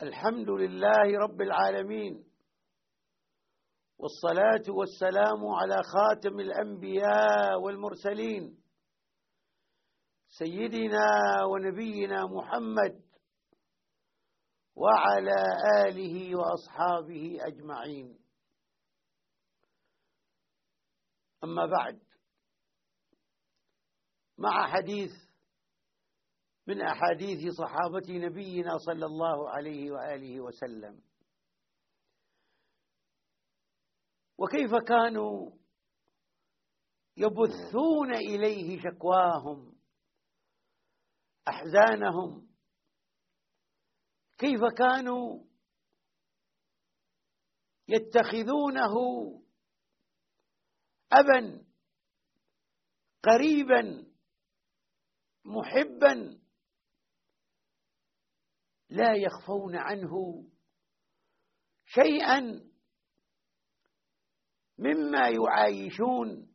الحمد لله رب العالمين، والصلاة والسلام على خاتم الأنبياء والمرسلين سيدنا ونبينا محمد وعلى آله وأصحابه أجمعين. أما بعد، مع حديث من أحاديث صحابة نبينا صلى الله عليه وآله وسلم، وكيف كانوا يبثون إليه شكواهم أحزانهم، كيف كانوا يتخذونه أبا قريبا محبا لا يخفون عنه شيئا مما يعايشون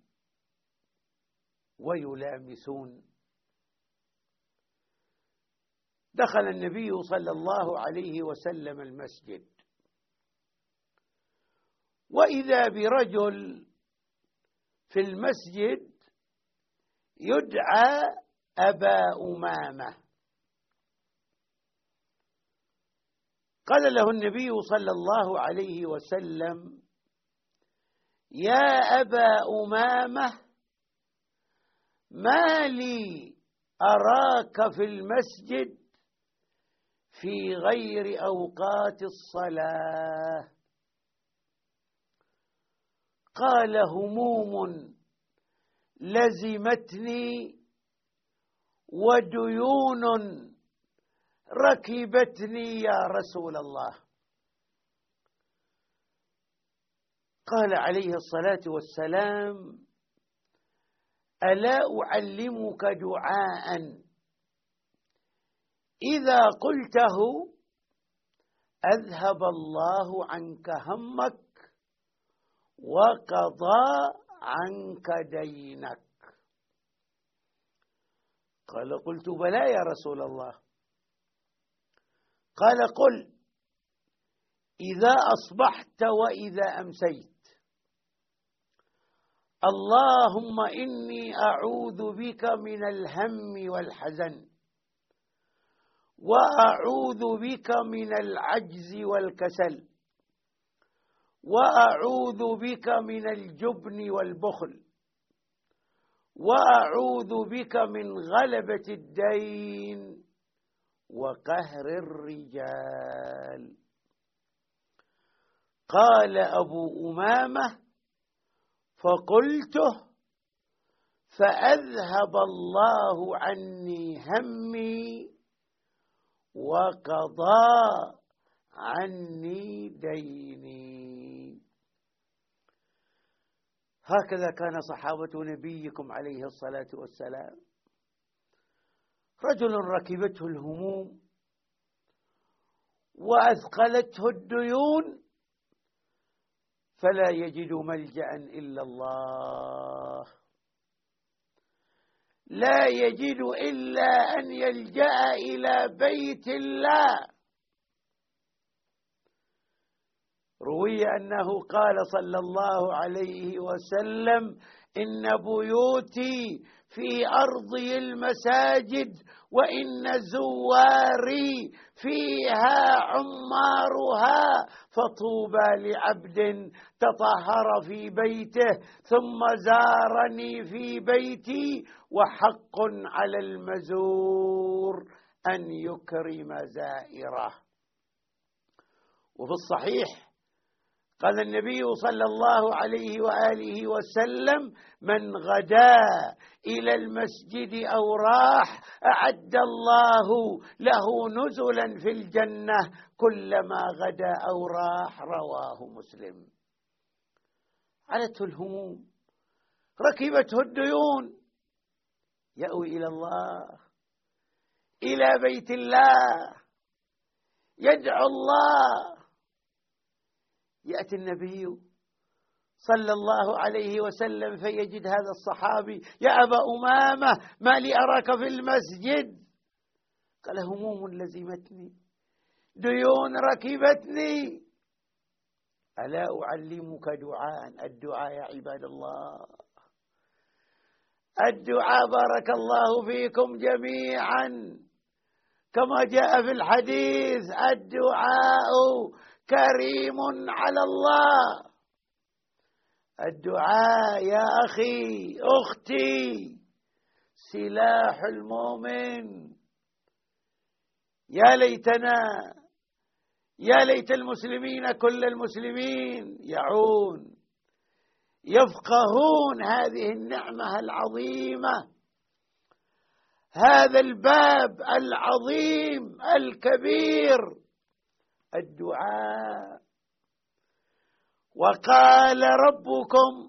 ويلامسون. دخل النبي صلى الله عليه وسلم المسجد، وإذا برجل في المسجد يدعى أبا أمامة. قال له النبي صلى الله عليه وسلم: يا أبا أمامة، ما لي أراك في المسجد في غير أوقات الصلاة؟ قال: هموم لزمتني وديون ركبتني يا رسول الله. قال عليه الصلاة والسلام: ألا أعلمك دعاء إذا قلته أذهب الله عنك همك وقضى عنك دينك؟ قال: قلت بلى يا رسول الله. قال: قل: إذا أصبحت وإذا أمسيت اللهم إني أعوذ بك من الهم والحزن، وأعوذ بك من العجز والكسل، وأعوذ بك من الجبن والبخل، وأعوذ بك من غلبة الدين وقهر الرجال. قال أبو أمامة: فقلته فأذهب الله عني همي وقضى عني ديني. هكذا كان صحابة نبيكم عليه الصلاة والسلام. رجل ركبته الهموم وأثقلته الديون، فلا يجد ملجأ إلا الله، لا يجد إلا أن يلجأ إلى بيت الله. روي أنه قال صلى الله عليه وسلم: إن بيوتي في أرضي المساجد، وإن زواري فيها عمارها، فطوبى لعبد تطهر في بيته ثم زارني في بيتي، وحق على المزور أن يكرم زائره. وفي الصحيح قال النبي صلى الله عليه وآله وسلم: من غدا إلى المسجد أو راح أعد الله له نزلا في الجنة كلما غدا أو راح. رواه مسلم. علته الهموم، ركبته الديون، يأوي إلى الله، إلى بيت الله، يدعو الله. يأتي النبي صلى الله عليه وسلم فيجد هذا الصحابي: يا أبا أمامة، ما لي أراك في المسجد؟ قال: هموم لزمتني، ديون ركبتني. ألا أعلمك دعاء؟ الدعاء يا عباد الله، الدعاء بارك الله فيكم جميعا كما جاء في الحديث: الدعاء كريم على الله. الدعاء يا أخي أختي سلاح المؤمن. يا ليتنا، يا ليت المسلمين كل المسلمين يعون يفقهون هذه النعمة العظيمة، هذا الباب العظيم الكبير، الدعاء. وقال ربكم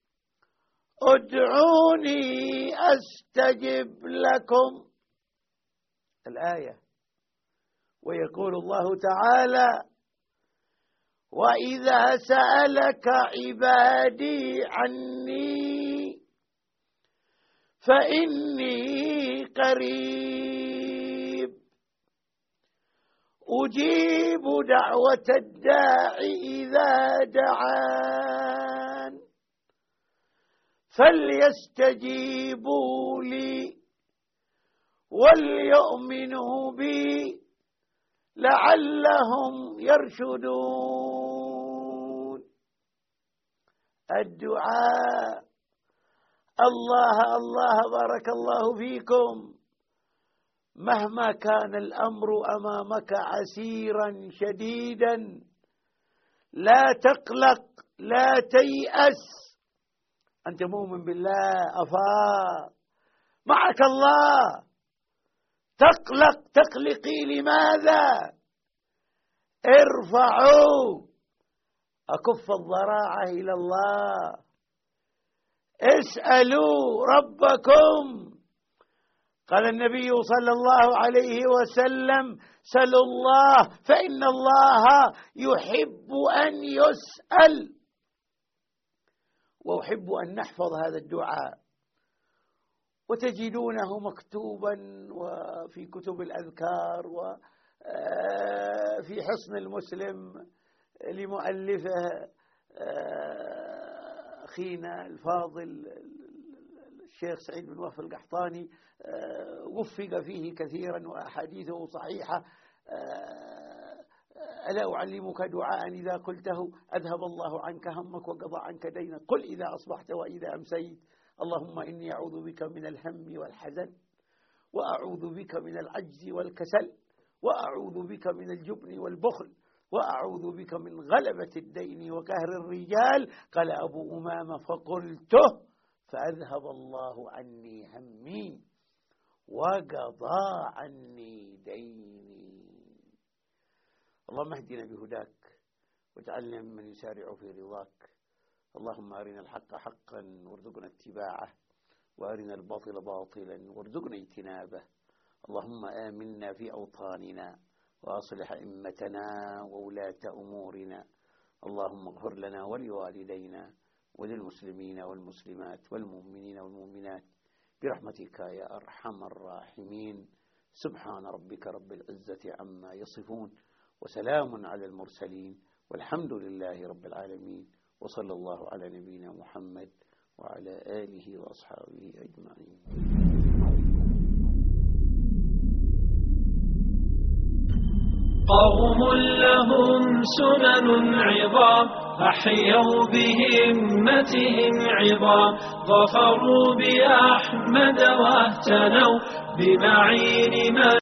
ادعوني أستجب لكم، الآية. ويقول الله تعالى: وإذا سألك عبادي عني فإني قريب أجيب دعوة الداع إذا دعان فليستجيبوا لي وليؤمنوا بي لعلهم يرشدون. الدعاء. الله الله بارك الله فيكم. مهما كان الأمر أمامك عسيرا شديدا لا تقلق، لا تيأس. أنت مؤمن بالله أفا معك الله. تقلقي لماذا؟ ارفعوا أكف الضراعة إلى الله، اسألوا ربكم. قال النبي صلى الله عليه وسلم: سلوا الله فإن الله يحب أن يسأل. وأحب أن نحفظ هذا الدعاء، وتجدونه مكتوبا وفي كتب الأذكار وفي حصن المسلم لمؤلفه أخينا الفاضل الشيخ سعيد بن وهب القحطاني، وفق فيه كثيرا وأحاديثه صحيحة. ألا أعلمك دعاء إذا قلته أذهب الله عنك همك وقضى عنك دينك. قل إذا أصبحت وإذا أمسيت: اللهم إني أعوذ بك من الهم والحزن، وأعوذ بك من العجز والكسل، وأعوذ بك من الجبن والبخل، وأعوذ بك من غلبة الدين وقهر الرجال. قال أبو أمامة: فقلته فأذهب الله عني همي وقضى عني ديني. اللهم اهدنا بهداك واجعلنا ممن يسارع في رضاك. اللهم أرنا الحق حقا وارزقنا اتباعه، وأرنا الباطل باطلا وارزقنا اجتنابه. اللهم آمنا في أوطاننا وأصلح أئمتنا وولاة أمورنا. اللهم اغفر لنا ولوالدينا وللمسلمين والمسلمات والمؤمنين والمؤمنات برحمتك يا أرحم الراحمين. سبحان ربك رب العزة عما يصفون، وسلام على المرسلين، والحمد لله رب العالمين. وصلى الله على نبينا محمد وعلى آله وأصحابه أجمعين. قوم لهم سنن عظام أحيوا بهمتهم عظام، ظفروا بأحمد واهتنوا بمعين